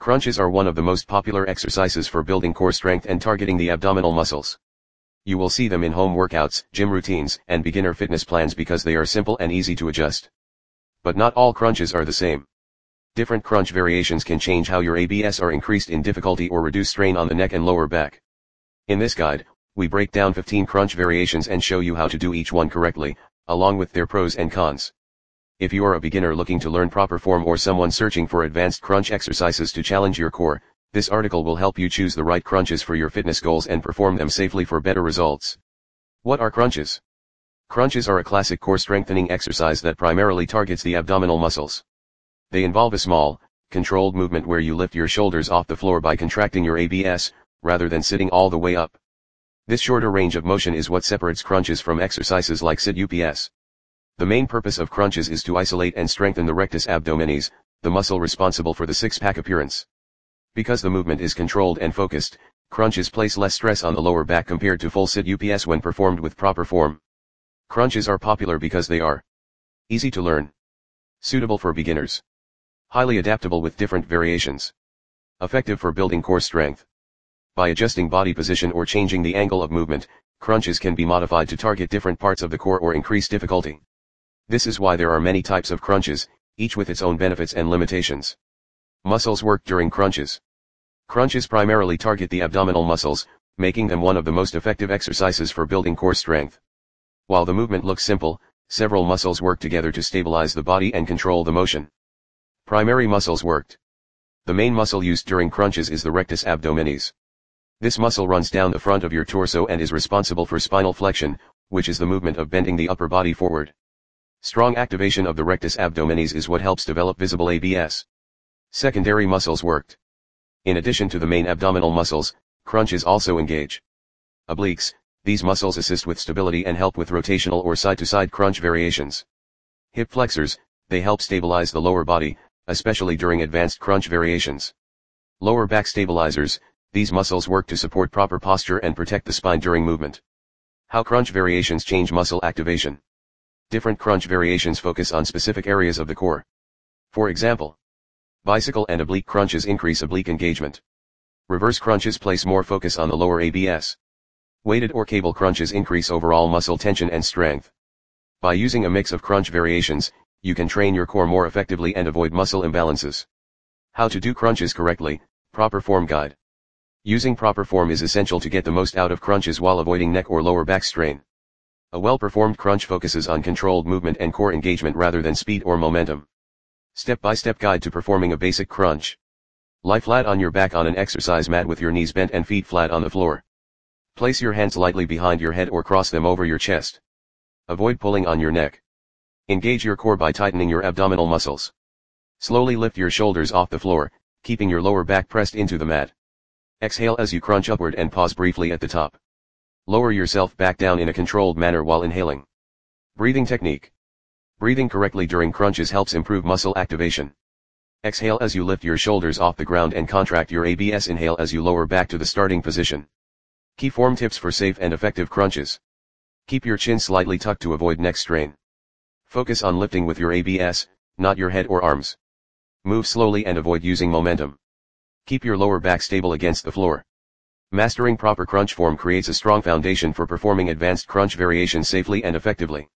Crunches are one of the most popular exercises for building core strength and targeting the abdominal muscles. You will see them in home workouts, gym routines, and beginner fitness plans because they are simple and easy to adjust. But not all crunches are the same. Different crunch variations can change how your ABS are increased in difficulty or reduce strain on the neck and lower back. In this guide, we break down 15 crunch variations and show you how to do each one correctly, along with their pros and cons. If you are a beginner looking to learn proper form or someone searching for advanced crunch exercises to challenge your core, this article will help you choose the right crunches for your fitness goals and perform them safely for better results. What are crunches? Crunches are a classic core strengthening exercise that primarily targets the abdominal muscles. They involve a small, controlled movement where you lift your shoulders off the floor by contracting your ABS, rather than sitting all the way up. This shorter range of motion is what separates crunches from exercises like sit-ups. The main purpose of crunches is to isolate and strengthen the rectus abdominis, the muscle responsible for the six-pack appearance. Because the movement is controlled and focused, crunches place less stress on the lower back compared to full sit-ups when performed with proper form. Crunches are popular because they are easy to learn, suitable for beginners, highly adaptable with different variations, effective for building core strength. By adjusting body position or changing the angle of movement, crunches can be modified to target different parts of the core or increase difficulty. This is why there are many types of crunches, each with its own benefits and limitations. Muscles work during crunches. Crunches primarily target the abdominal muscles, making them one of the most effective exercises for building core strength. While the movement looks simple, several muscles work together to stabilize the body and control the motion. Primary muscles worked. The main muscle used during crunches is the rectus abdominis. This muscle runs down the front of your torso and is responsible for spinal flexion, which is the movement of bending the upper body forward. Strong activation of the rectus abdominis is what helps develop visible ABS. Secondary muscles worked. In addition to the main abdominal muscles, crunches also engage obliques. These muscles assist with stability and help with rotational or side-to-side crunch variations. Hip flexors, they help stabilize the lower body, especially during advanced crunch variations. Lower back stabilizers, these muscles work to support proper posture and protect the spine during movement. How crunch variations change muscle activation. Different crunch variations focus on specific areas of the core. For example, bicycle and oblique crunches increase oblique engagement. Reverse crunches place more focus on the lower ABS. Weighted or cable crunches increase overall muscle tension and strength. By using a mix of crunch variations, you can train your core more effectively and avoid muscle imbalances. How to do crunches correctly, proper form guide. Using proper form is essential to get the most out of crunches while avoiding neck or lower back strain. A well-performed crunch focuses on controlled movement and core engagement rather than speed or momentum. Step-by-step guide to performing a basic crunch. Lie flat on your back on an exercise mat with your knees bent and feet flat on the floor. Place your hands lightly behind your head or cross them over your chest. Avoid pulling on your neck. Engage your core by tightening your abdominal muscles. Slowly lift your shoulders off the floor, keeping your lower back pressed into the mat. Exhale as you crunch upward and pause briefly at the top. Lower yourself back down in a controlled manner while inhaling. Breathing technique. Breathing correctly during crunches helps improve muscle activation. Exhale as you lift your shoulders off the ground and contract your ABS. Inhale as you lower back to the starting position. Key form tips for safe and effective crunches. Keep your chin slightly tucked to avoid neck strain. Focus on lifting with your ABS, not your head or arms. Move slowly and avoid using momentum. Keep your lower back stable against the floor. Mastering proper crunch form creates a strong foundation for performing advanced crunch variations safely and effectively.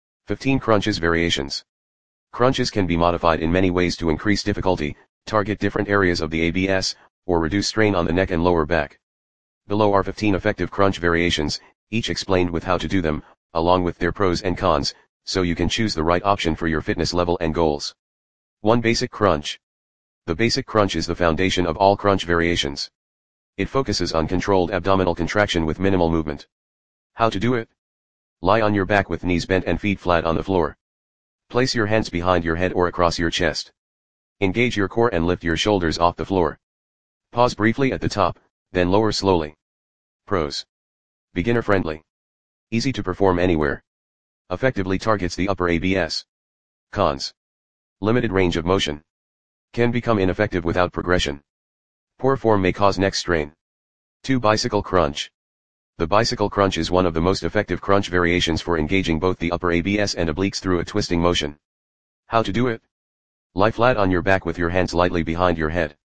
15 crunches variations. Crunches can be modified in many ways to increase difficulty, target different areas of the ABS, or reduce strain on the neck and lower back. Below are 15 effective crunch variations, each explained with how to do them, along with their pros and cons, so you can choose the right option for your fitness level and goals. 1. Basic crunch. The basic crunch is the foundation of all crunch variations. It focuses on controlled abdominal contraction with minimal movement. How to do it? Lie on your back with knees bent and feet flat on the floor. Place your hands behind your head or across your chest. Engage your core and lift your shoulders off the floor. Pause briefly at the top, then lower slowly. Pros. Beginner friendly. Easy to perform anywhere. Effectively targets the upper ABS. Cons. Limited range of motion. Can become ineffective without progression. Poor form may cause neck strain. 2. Bicycle crunch. The bicycle crunch is one of the most effective crunch variations for engaging both the upper ABS and obliques through a twisting motion. How to do it? Lie flat on your back with your hands lightly behind your head.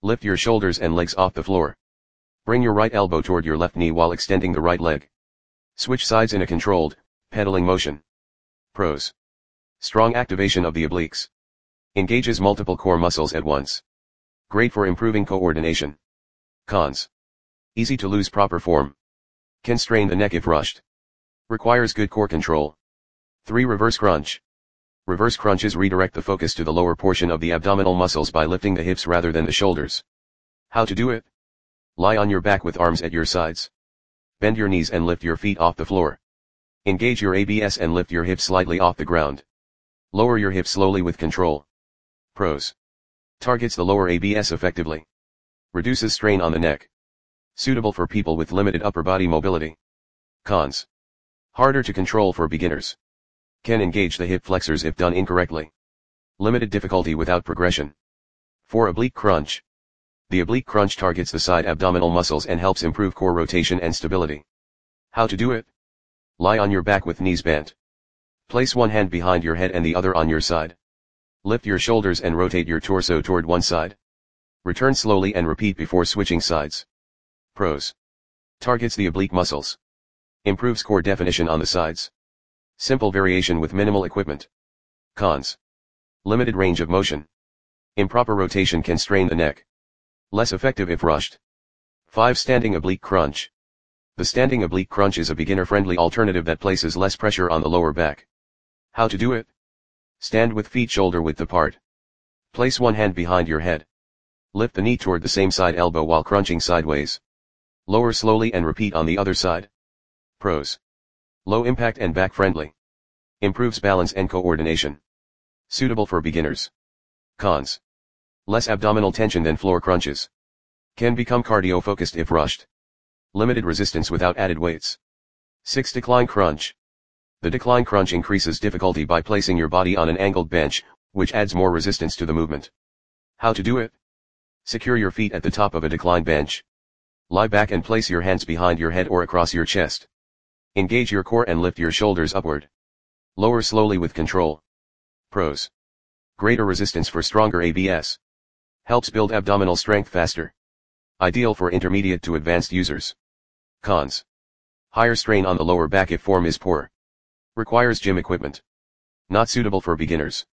Lift your shoulders and legs off the floor. Bring your right elbow toward your left knee while extending the right leg. Switch sides in a controlled, pedaling motion. Pros. Strong activation of the obliques. Engages multiple core muscles at once. Great for improving coordination. Cons. Easy to lose proper form. Can strain the neck if rushed. Requires good core control. 3. Reverse crunch. Reverse crunches redirect the focus to the lower portion of the abdominal muscles by lifting the hips rather than the shoulders. How to do it? Lie on your back with arms at your sides. Bend your knees and lift your feet off the floor. Engage your abs and lift your hips slightly off the ground. Lower your hips slowly with control. Pros. Targets the lower abs effectively. Reduces strain on the neck. Suitable for people with limited upper body mobility. Cons. Harder to control for beginners. Can engage the hip flexors if done incorrectly. Limited difficulty without progression. 4. Oblique crunch. The oblique crunch targets the side abdominal muscles and helps improve core rotation and stability. How to do it? Lie on your back with knees bent. Place one hand behind your head and the other on your side. Lift your shoulders and rotate your torso toward one side. Return slowly and repeat before switching sides. Pros. Targets the oblique muscles. Improves core definition on the sides. Simple variation with minimal equipment. Cons. Limited range of motion. Improper rotation can strain the neck. Less effective if rushed. 5. Standing oblique crunch. The standing oblique crunch is a beginner-friendly alternative that places less pressure on the lower back. How to do it? Stand with feet shoulder-width apart. Place one hand behind your head. Lift the knee toward the same side elbow while crunching sideways. Lower slowly and repeat on the other side. Pros. Low impact and back-friendly. Improves balance and coordination. Suitable for beginners. Cons. Less abdominal tension than floor crunches. Can become cardio-focused if rushed. Limited resistance without added weights. 6. Decline crunch. The decline crunch increases difficulty by placing your body on an angled bench, which adds more resistance to the movement. How to do it? Secure your feet at the top of a decline bench. Lie back and place your hands behind your head or across your chest. Engage your core and lift your shoulders upward. Lower slowly with control. Pros. Greater resistance for stronger abs. Helps build abdominal strength faster. Ideal for intermediate to advanced users. Cons. Higher strain on the lower back if form is poor. Requires gym equipment. Not suitable for beginners.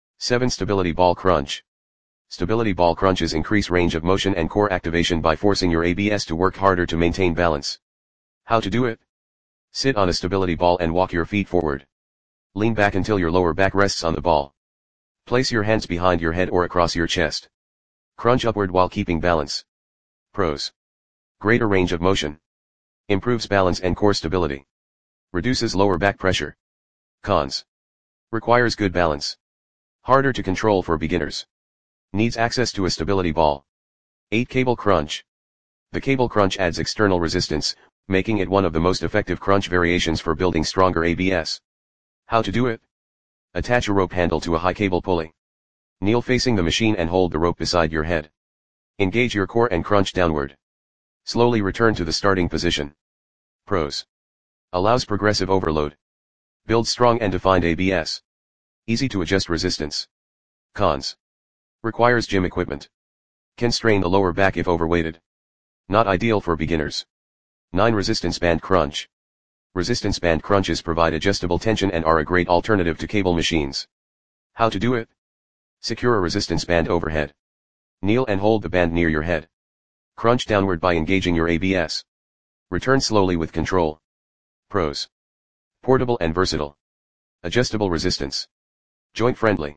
7. Stability ball crunch. Stability ball crunches increase range of motion and core activation by forcing your abs to work harder to maintain balance. How to do it? Sit on a stability ball and walk your feet forward. Lean back until your lower back rests on the ball. Place your hands behind your head or across your chest. Crunch upward while keeping balance. Pros. Greater range of motion. Improves balance and core stability. Reduces lower back pressure. Cons. Requires good balance. Harder to control for beginners. Needs access to a stability ball. 8. Cable crunch. The cable crunch adds external resistance, making it one of the most effective crunch variations for building stronger abs. How to do it? Attach a rope handle to a high cable pulley. Kneel facing the machine and hold the rope beside your head. Engage your core and crunch downward. Slowly return to the starting position. Pros. Allows progressive overload. Builds strong and defined abs. Easy to adjust resistance. Cons. Requires gym equipment. Can strain the lower back if overweighted. Not ideal for beginners. 9. Resistance band crunch. Resistance band crunches provide adjustable tension and are a great alternative to cable machines. How to do it? Secure a resistance band overhead. Kneel and hold the band near your head. Crunch downward by engaging your abs. Return slowly with control. Pros. Portable and versatile. Adjustable resistance. Joint friendly.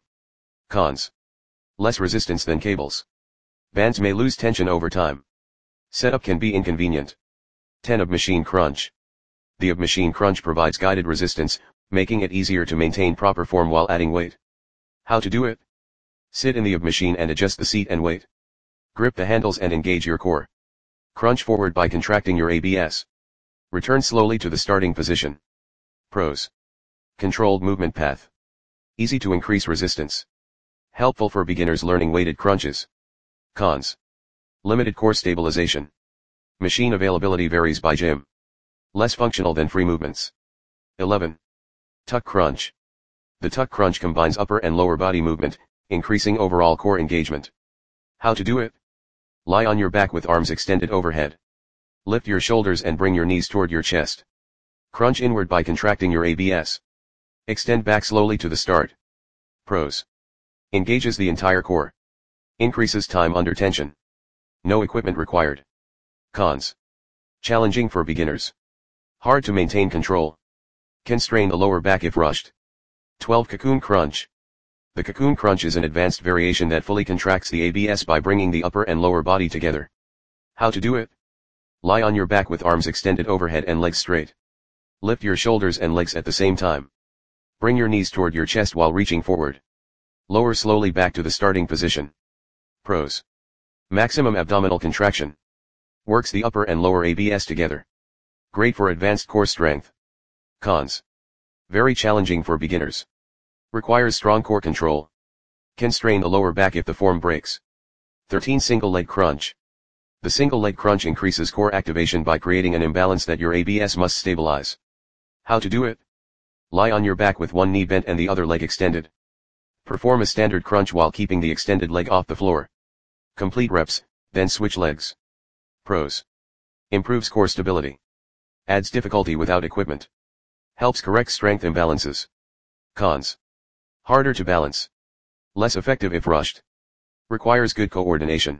Cons. Less resistance than cables. Bands may lose tension over time. Setup can be inconvenient. 10. Ab machine crunch. The ab machine crunch provides guided resistance, making it easier to maintain proper form while adding weight. How to do it? Sit in the ab machine and adjust the seat and weight. Grip the handles and engage your core. Crunch forward by contracting your abs. Return slowly to the starting position. Pros. Controlled movement path. Easy to increase resistance. Helpful for beginners learning weighted crunches. Cons. Limited core stabilization. Machine availability varies by gym. Less functional than free movements. 11. Tuck crunch. The tuck crunch combines upper and lower body movement, increasing overall core engagement. How to do it? Lie on your back with arms extended overhead. Lift your shoulders and bring your knees toward your chest. Crunch inward by contracting your abs. Extend back slowly to the start. Pros. Engages the entire core. Increases time under tension. No equipment required. Cons. Challenging for beginners. Hard to maintain control. Can strain the lower back if rushed. 12. Cocoon Crunch. The cocoon crunch is an advanced variation that fully contracts the abs by bringing the upper and lower body together. How to do it? Lie on your back with arms extended overhead and legs straight. Lift your shoulders and legs at the same time. Bring your knees toward your chest while reaching forward. Lower slowly back to the starting position. Pros. Maximum abdominal contraction. Works the upper and lower abs together. Great for advanced core strength. Cons. Very challenging for beginners. Requires strong core control. Can strain the lower back if the form breaks. 13. Single leg crunch. The single leg crunch increases core activation by creating an imbalance that your abs must stabilize. How to do it? Lie on your back with one knee bent and the other leg extended. Perform a standard crunch while keeping the extended leg off the floor. Complete reps, then switch legs. Pros. Improves core stability. Adds difficulty without equipment. Helps correct strength imbalances. Cons. Harder to balance. Less effective if rushed. Requires good coordination.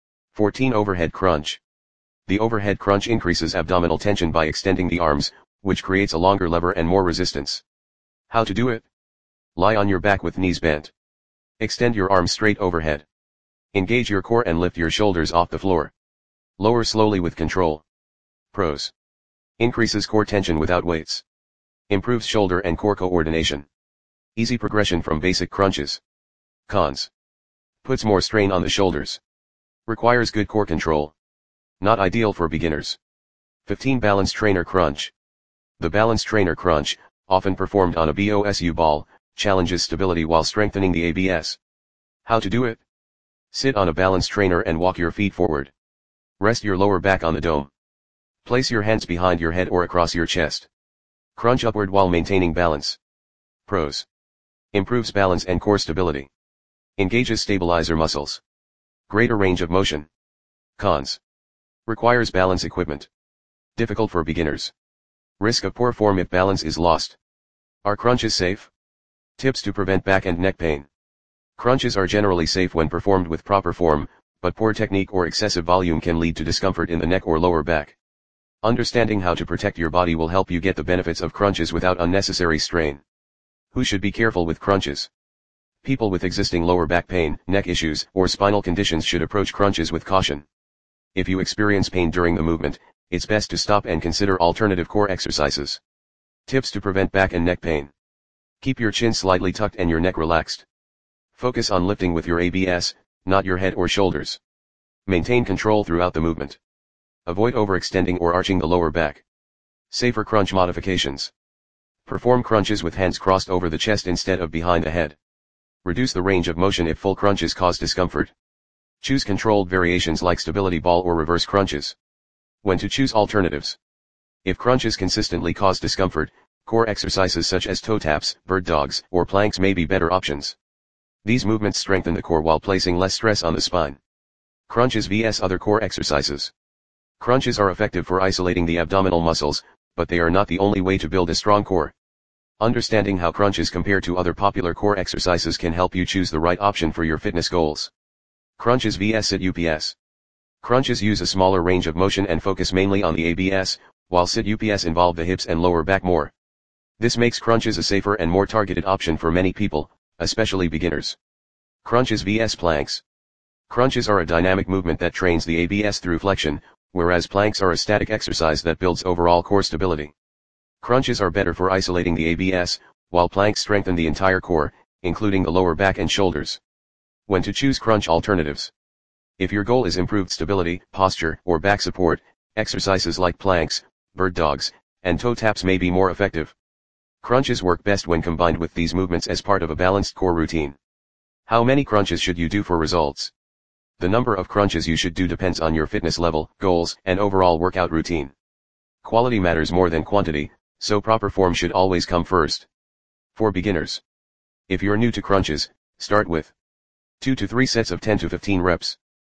14. Overhead crunch. The overhead crunch increases abdominal tension by extending the arms, which creates a longer lever and more resistance. How to do it? Lie on your back with knees bent. Extend your arms straight overhead. Engage your core and lift your shoulders off the floor. Lower slowly with control. Pros. Increases core tension without weights. Improves shoulder and core coordination. Easy progression from basic crunches. Cons. Puts more strain on the shoulders. Requires good core control. Not ideal for beginners. 15. Balance Trainer Crunch. The Balance Trainer Crunch, often performed on a BOSU ball, challenges stability while strengthening the abs. How to do it? Sit on a balance trainer and walk your feet forward. Rest your lower back on the dome. Place your hands behind your head or across your chest. Crunch upward while maintaining balance. Pros. Improves balance and core stability. Engages stabilizer muscles. Greater range of motion. Cons. Requires balance equipment. Difficult for beginners. Risk of poor form if balance is lost. Are crunches safe? Tips to prevent back and neck pain. Crunches are generally safe when performed with proper form, but poor technique or excessive volume can lead to discomfort in the neck or lower back. Understanding how to protect your body will help you get the benefits of crunches without unnecessary strain. Who should be careful with crunches? People with existing lower back pain, neck issues, or spinal conditions should approach crunches with caution. If you experience pain during the movement, it's best to stop and consider alternative core exercises. Tips to prevent back and neck pain. Keep your chin slightly tucked and your neck relaxed. Focus on lifting with your abs, not your head or shoulders. Maintain control throughout the movement. Avoid overextending or arching the lower back. Safer crunch modifications. Perform crunches with hands crossed over the chest instead of behind the head. Reduce the range of motion if full crunches cause discomfort. Choose controlled variations like stability ball or reverse crunches. When to choose alternatives. If crunches consistently cause discomfort, core exercises such as toe taps, bird dogs, or planks may be better options. These movements strengthen the core while placing less stress on the spine. Crunches vs other core exercises. Crunches are effective for isolating the abdominal muscles, but they are not the only way to build a strong core. Understanding how crunches compare to other popular core exercises can help you choose the right option for your fitness goals. Crunches vs sit UPS. Crunches use a smaller range of motion and focus mainly on the abs, while sit UPS involve the hips and lower back more. This makes crunches a safer and more targeted option for many people, especially beginners. Crunches vs planks. Crunches are a dynamic movement that trains the abs through flexion, whereas planks are a static exercise that builds overall core stability. Crunches are better for isolating the abs, while planks strengthen the entire core, including the lower back and shoulders. When to choose crunch alternatives. If your goal is improved stability, posture, or back support, exercises like planks, bird dogs, and toe taps may be more effective. Crunches work best when combined with these movements as part of a balanced core routine. How many crunches should you do for results? The number of crunches you should do depends on your fitness level, goals, and overall workout routine. Quality matters more than quantity, so proper form should always come first. For beginners. If you're new to crunches, start with 2 to 3 sets of 10 to 15 reps.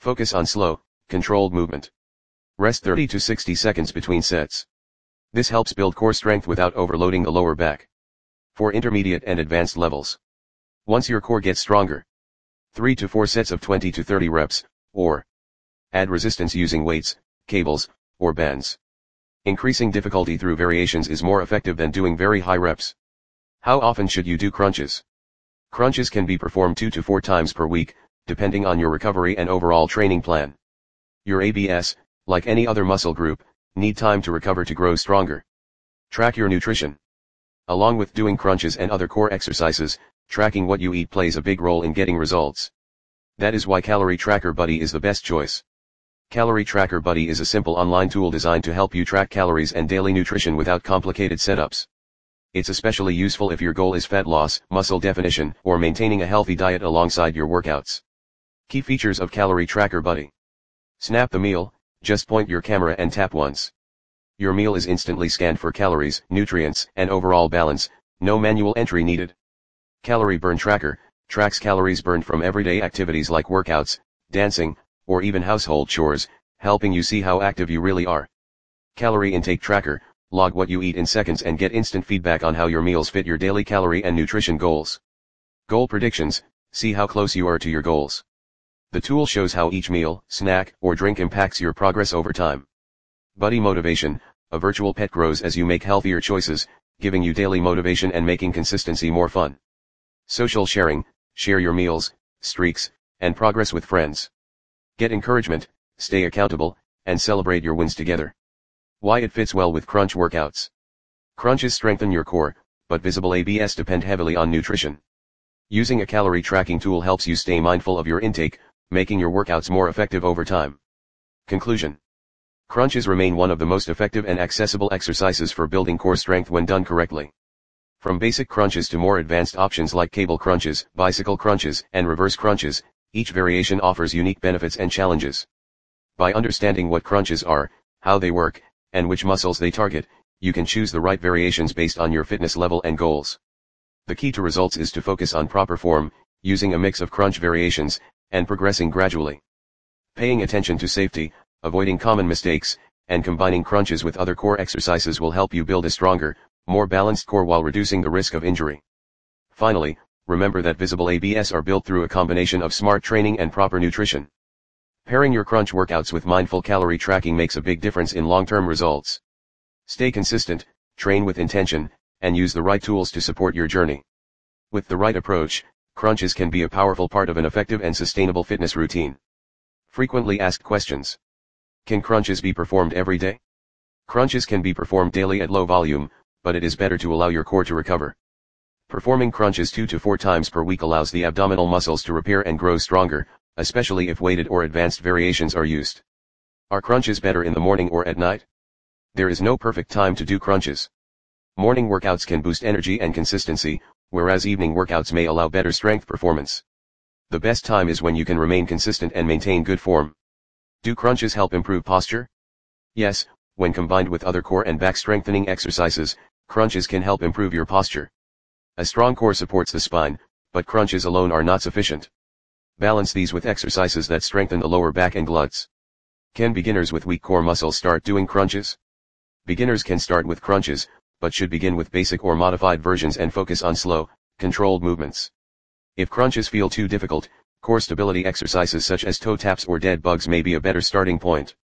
Focus on slow, controlled movement. Rest 30 to 60 seconds between sets. This helps build core strength without overloading the lower back. For intermediate and advanced levels. Once your core gets stronger, 3 to 4 sets of 20 to 30 reps, or add resistance using weights, cables, or bands. Increasing difficulty through variations is more effective than doing very high reps. How often should you do crunches? Crunches can be performed 2 to 4 times per week, depending on your recovery and overall training plan. Your ABS, like any other muscle group, need time to recover to grow stronger. Track your nutrition. Along with doing crunches and other core exercises, tracking what you eat plays a big role in getting results. That is why Calorie Tracker Buddy is the best choice. Calorie Tracker Buddy is a simple online tool designed to help you track calories and daily nutrition without complicated setups. It's especially useful if your goal is fat loss, muscle definition, or maintaining a healthy diet alongside your workouts. Key features of Calorie Tracker Buddy. Snap the meal, just point your camera and tap once. Your meal is instantly scanned for calories, nutrients, and overall balance, no manual entry needed. Calorie Burn Tracker, tracks calories burned from everyday activities like workouts, dancing, or even household chores, helping you see how active you really are. Calorie Intake Tracker, log what you eat in seconds and get instant feedback on how your meals fit your daily calorie and nutrition goals. Goal Predictions, see how close you are to your goals. The tool shows how each meal, snack, or drink impacts your progress over time. Buddy Motivation, a virtual pet grows as you make healthier choices, giving you daily motivation and making consistency more fun. Social Sharing, share your meals, streaks, and progress with friends. Get encouragement, stay accountable, and celebrate your wins together. Why it fits well with crunch workouts. Crunches strengthen your core, but visible ABS depend heavily on nutrition. Using a calorie tracking tool helps you stay mindful of your intake, making your workouts more effective over time. Conclusion. Crunches remain one of the most effective and accessible exercises for building core strength when done correctly. From basic crunches to more advanced options like cable crunches, bicycle crunches, and reverse crunches, each variation offers unique benefits and challenges. By understanding what crunches are, how they work, and which muscles they target, you can choose the right variations based on your fitness level and goals. The key to results is to focus on proper form, using a mix of crunch variations, and progressing gradually. Paying attention to safety, avoiding common mistakes, and combining crunches with other core exercises will help you build a stronger, more balanced core while reducing the risk of injury. Finally, remember that visible ABS are built through a combination of smart training and proper nutrition. Pairing your crunch workouts with mindful calorie tracking makes a big difference in long-term results. Stay consistent, train with intention, and use the right tools to support your journey. With the right approach, crunches can be a powerful part of an effective and sustainable fitness routine. Frequently asked questions. Can crunches be performed every day? Crunches can be performed daily at low volume, but it is better to allow your core to recover. Performing crunches 2 to 4 times per week allows the abdominal muscles to repair and grow stronger, especially if weighted or advanced variations are used. Are crunches better in the morning or at night? There is no perfect time to do crunches. Morning workouts can boost energy and consistency, whereas evening workouts may allow better strength performance. The best time is when you can remain consistent and maintain good form. Do crunches help improve posture? Yes, when combined with other core and back strengthening exercises, crunches can help improve your posture. A strong core supports the spine, but crunches alone are not sufficient. Balance these with exercises that strengthen the lower back and glutes. Can beginners with weak core muscles start doing crunches? Beginners can start with crunches, but should begin with basic or modified versions and focus on slow, controlled movements. If crunches feel too difficult, core stability exercises such as toe taps or dead bugs may be a better starting point.